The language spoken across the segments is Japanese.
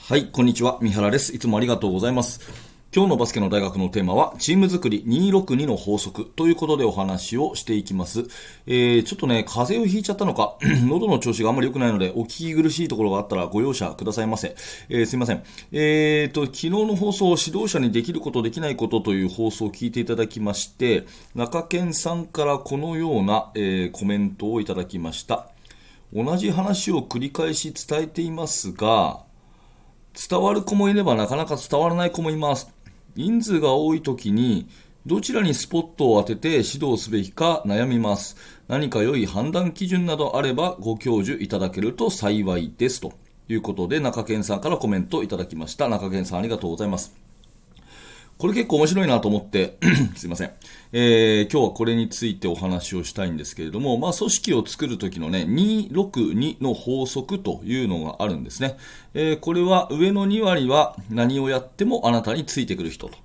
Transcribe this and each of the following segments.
はい、こんにちは。三原です。いつもありがとうございます。今日のバスケの大学のテーマは、チーム作り262の法則ということでお話をしていきます。ちょっとね、風邪をひいちゃったのか、喉の調子があんまり良くないので、お聞き苦しいところがあったらご容赦くださいませ。すいません。昨日の放送、指導者にできること、できないことという放送を聞いていただきまして、中堅さんからこのような、コメントをいただきました。同じ話を繰り返し伝えていますが、伝わる子もいればなかなか伝わらない子もいます。人数が多いときにどちらにスポットを当てて指導すべきか悩みます。何か良い判断基準などあればご教授いただけると幸いですということで、中堅さんからコメントをいただきました。中堅さんありがとうございます。これ結構面白いなと思ってすいません、今日はこれについてお話をしたいんですけれども、組織を作るときのね、262の法則というのがあるんですね。これは上の2割は何をやってもあなたについてくる人と。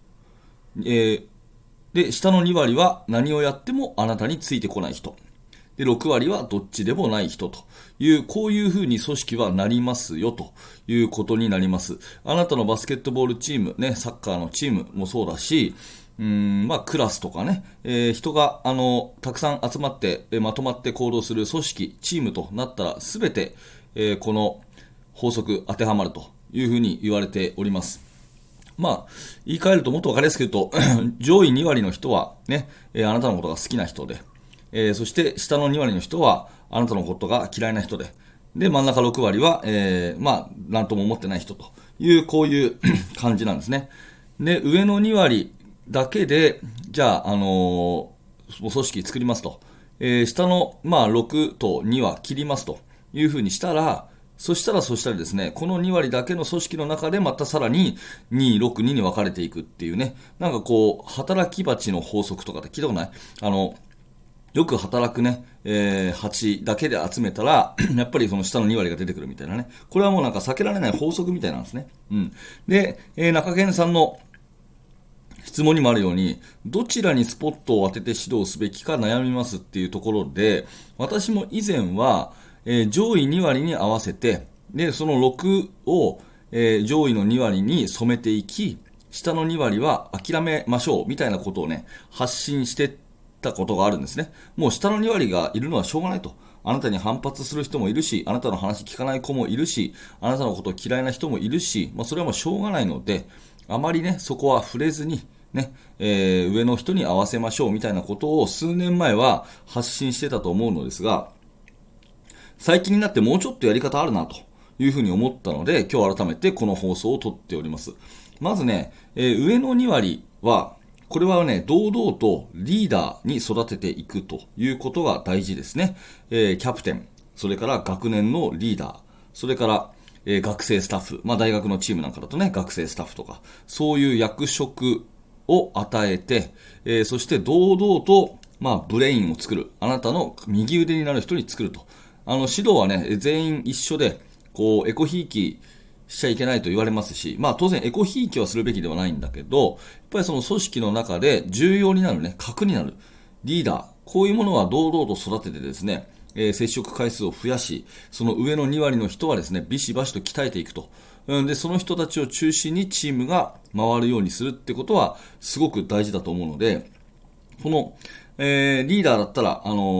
で、下の2割は何をやってもあなたについてこない人。で、6割はどっちでもない人という、こういうふうに組織はなりますよということになります。あなたのバスケットボールチーム、ね、サッカーのチームもそうだし、クラスとかね、人が、たくさん集まって、まとまって行動する組織、チームとなったら、すべて、この法則当てはまるというふうに言われております。言い換えるともっとわかりやすく言うと、上位2割の人はね、あなたのことが好きな人で、そして下の2割の人はあなたのことが嫌いな人で、で、真ん中6割は、なんとも思ってない人という、こういう感じなんですね。で、上の2割だけで、じゃあ、組織作りますと。下の、6と2は切りますというふうにしたら、そしたらですね、この2割だけの組織の中でまたさらに2、6、2に分かれていくっていうね、なんかこう、働き蜂の法則とかって聞いたことない？よく働くね、蜂だけで集めたら、やっぱりその下の2割が出てくるみたいなね。これはもうなんか避けられない法則みたいなんですね。で、中堅さんの質問にもあるように、どちらにスポットを当てて指導すべきか悩みますっていうところで、私も以前は、上位2割に合わせて、で、その6を、上位の2割に染めていき、下の2割は諦めましょうみたいなことをね、発信してたことがあるんですね。もう下の2割がいるのはしょうがないと。あなたに反発する人もいるし、あなたの話聞かない子もいるし、あなたのことを嫌いな人もいるし、それはもうしょうがないので、あまりね、そこは触れずに、ね、上の人に合わせましょうみたいなことを数年前は発信してたと思うのですが、最近になってもうちょっとやり方あるなというふうに思ったので、今日改めてこの放送を撮っております。まずね、上の2割は、これはね、堂々とリーダーに育てていくということが大事ですね。キャプテン、それから学年のリーダー、それから、学生スタッフ、大学のチームなんかだとね、学生スタッフとか、そういう役職を与えて、そして堂々と、ブレインを作る。あなたの右腕になる人に作ると。指導はね、全員一緒で、こう、エコひいきしちゃいけないと言われますし、当然エコひいきはするべきではないんだけど、やっぱりその組織の中で重要になるね、核になるリーダー、こういうものは堂々と育ててですね、接触回数を増やし、その上の2割の人はですね、ビシバシと鍛えていくと。で、その人たちを中心にチームが回るようにするってことは、すごく大事だと思うので、この、リーダーだったら、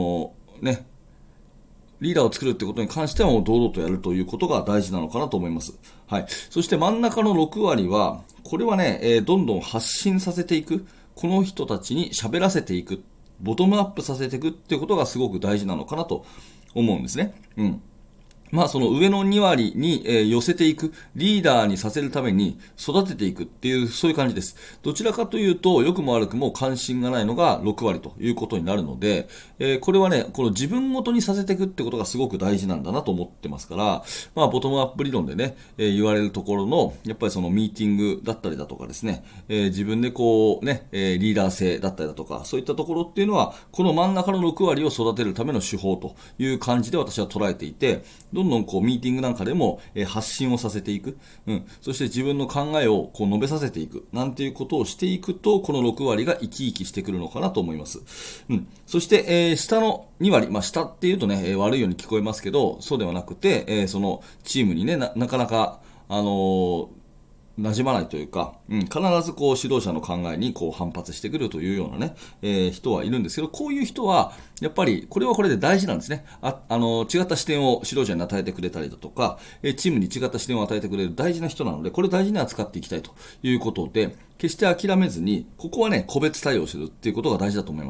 リーダーを作るってことに関してはもう堂々とやるということが大事なのかなと思います。はい。そして真ん中の6割は、これはね、どんどん発信させていく。この人たちに喋らせていく。ボトムアップさせていくってことがすごく大事なのかなと思うんですね。その上の2割に、寄せていく、リーダーにさせるために育てていくっていう、そういう感じです。どちらかというと、良くも悪くも関心がないのが6割ということになるので、これはね、この自分ごとにさせていくってことがすごく大事なんだなと思ってますから、ボトムアップ理論でね、言われるところの、やっぱりそのミーティングだったりだとかですね、自分でこうね、リーダー性だったりだとか、そういったところっていうのは、この真ん中の6割を育てるための手法という感じで私は捉えていて、どんどんこうミーティングなんかでも、発信をさせていく、そして自分の考えをこう述べさせていくなんていうことをしていくと、この6割が生き生きしてくるのかなと思います。そして、下の2割、下っていうとね、悪いように聞こえますけど、そうではなくて、そのチームにね、なかなか馴染まないというか、必ずこう指導者の考えにこう反発してくるというようなね、人はいるんですけど、こういう人は、やっぱりこれはこれで大事なんですね。違った視点を指導者に与えてくれたりだとか、チームに違った視点を与えてくれる大事な人なので、これ大事に扱っていきたいということで、決して諦めずに、ここはね、個別対応するっていうことが大事だと思います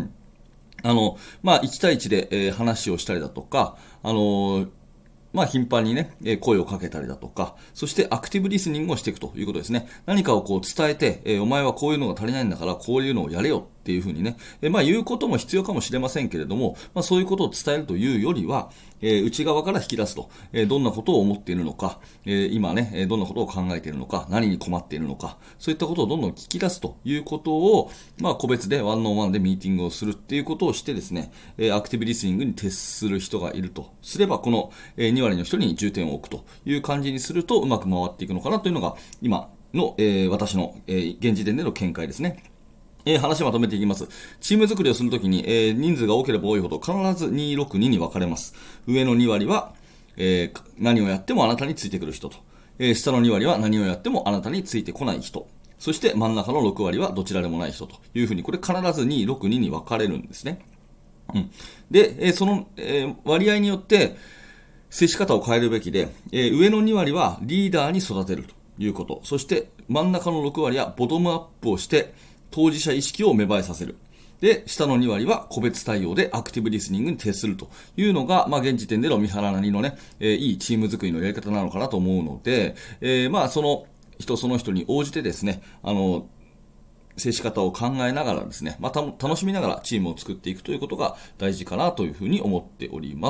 。1対1で、話をしたりだとか、頻繁にね、声をかけたりだとか、そしてアクティブリスニングをしていくということですね。何かをこう伝えて、お前はこういうのが足りないんだから、こういうのをやれよっていうふうにね、言うことも必要かもしれませんけれども、そういうことを伝えるというよりは、内側から引き出すと、どんなことを思っているのか、今ね、どんなことを考えているのか、何に困っているのか、そういったことをどんどん聞き出すということを、個別でワンオンワンでミーティングをするっていうことをしてですね、アクティブリスニングに徹する人がいるとすれば、この2割の人に重点を置くという感じにするとうまく回っていくのかなというのが今の、私の、現時点での見解ですね。話をまとめていきます。チーム作りをするときに、人数が多ければ多いほど必ず262に分かれます。上の2割は、何をやってもあなたについてくる人と、下の2割は何をやってもあなたについてこない人。そして真ん中の6割はどちらでもない人というふうに、これ必ず262に分かれるんですね。で、その、割合によって接し方を変えるべきで、上の2割はリーダーに育てるということ。そして真ん中の6割はボトムアップをして当事者意識を芽生えさせる。で、下の2割は個別対応でアクティブリスニングに徹するというのが、現時点での三原なりのね、いいチーム作りのやり方なのかなと思うので、その人に応じてですね、接し方を考えながらですね、楽しみながらチームを作っていくということが大事かなというふうに思っております。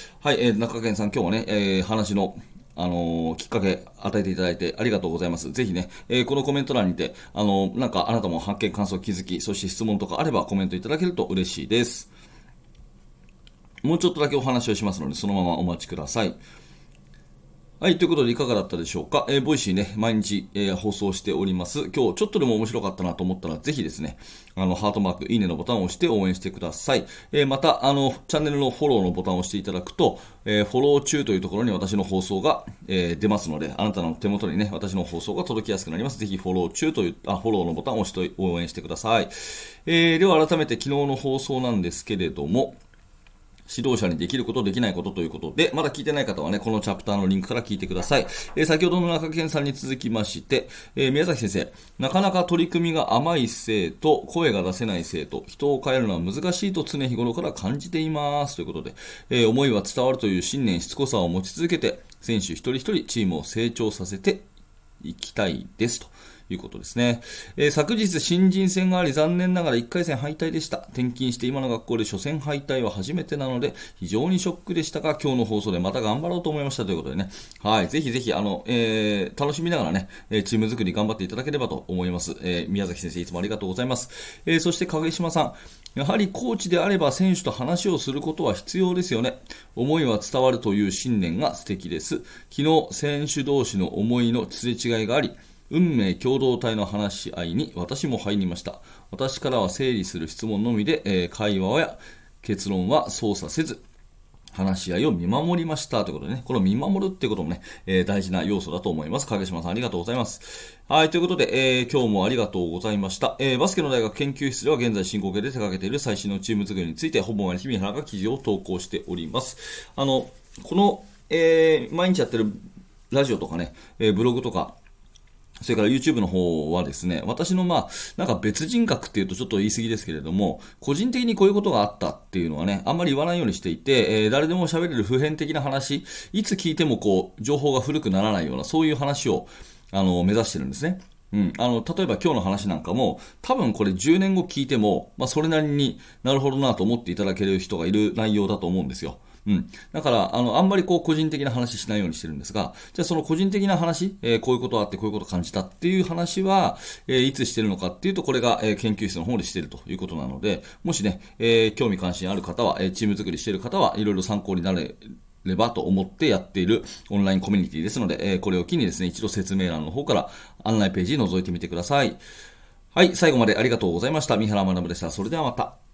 はい、中堅さん今日はね、話のきっかけ与えていただいてありがとうございます。ぜひね、このコメント欄にて、なんかあなたも発見、感想、気づき、そして質問とかあればコメントいただけると嬉しいです。もうちょっとだけお話をしますので、そのままお待ちください。はい、ということでいかがだったでしょうか。ボイシーね、毎日、放送しております。今日ちょっとでも面白かったなと思ったら、ぜひですね、ハートマーク、いいねのボタンを押して応援してください。また、チャンネルのフォローのボタンを押していただくと、フォロー中というところに私の放送が、出ますので、あなたの手元にね、私の放送が届きやすくなります。ぜひフォロー中という、フォローのボタンを押して応援してください。では改めて昨日の放送なんですけれども、指導者にできること、できないことということで、まだ聞いてない方はね、このチャプターのリンクから聞いてください。先ほどの中堅さんに続きまして、宮崎先生、なかなか取り組みが甘い生徒、声が出せない生徒、人を変えるのは難しいと常日頃から感じています。ということで、思いは伝わるという信念、しつこさを持ち続けて、選手一人一人チームを成長させていきたいですと。いうことですね。昨日新人戦があり残念ながら1回戦敗退でした。転勤して今の学校で初戦敗退は初めてなので非常にショックでしたが、今日の放送でまた頑張ろうと思いましたということでね。はい。ぜひぜひ、楽しみながらね、チーム作り頑張っていただければと思います。宮崎先生いつもありがとうございます。そして影島さん。やはりコーチであれば選手と話をすることは必要ですよね。思いは伝わるという信念が素敵です。昨日、選手同士の思いのすれ違いがあり、運命共同体の話し合いに私も入りました。私からは整理する質問のみで、会話や結論は操作せず、話し合いを見守りましたということでね、この見守るっていうこともね、大事な要素だと思います。影島さんありがとうございます。はい、ということで、今日もありがとうございました。バスケの大学研究室では現在進行形で手掛けている最新のチーム作りについて、ほぼ毎日三原が記事を投稿しております。この、毎日やってるラジオとかね、ブログとか、それから YouTube の方はですね、私のなんか別人格っていうとちょっと言い過ぎですけれども、個人的にこういうことがあったっていうのはね、あんまり言わないようにしていて、誰でも喋れる普遍的な話、いつ聞いても情報が古くならないような、そういう話を、目指してるんですね。例えば今日の話なんかも、多分これ10年後聞いても、それなりになるほどなと思っていただける人がいる内容だと思うんですよ。だから、あんまり個人的な話しないようにしてるんですが、じゃあその個人的な話、こういうことあってこういうこと感じたっていう話は、いつしてるのかっていうと、これが、研究室の方でしてるということなので、もしね、興味関心ある方は、チーム作りしている方はいろいろ参考になればと思ってやっているオンラインコミュニティですので、これを機にですね、一度説明欄の方から案内ページ覗いてみてください。はい、最後までありがとうございました。三原学でした。それではまた。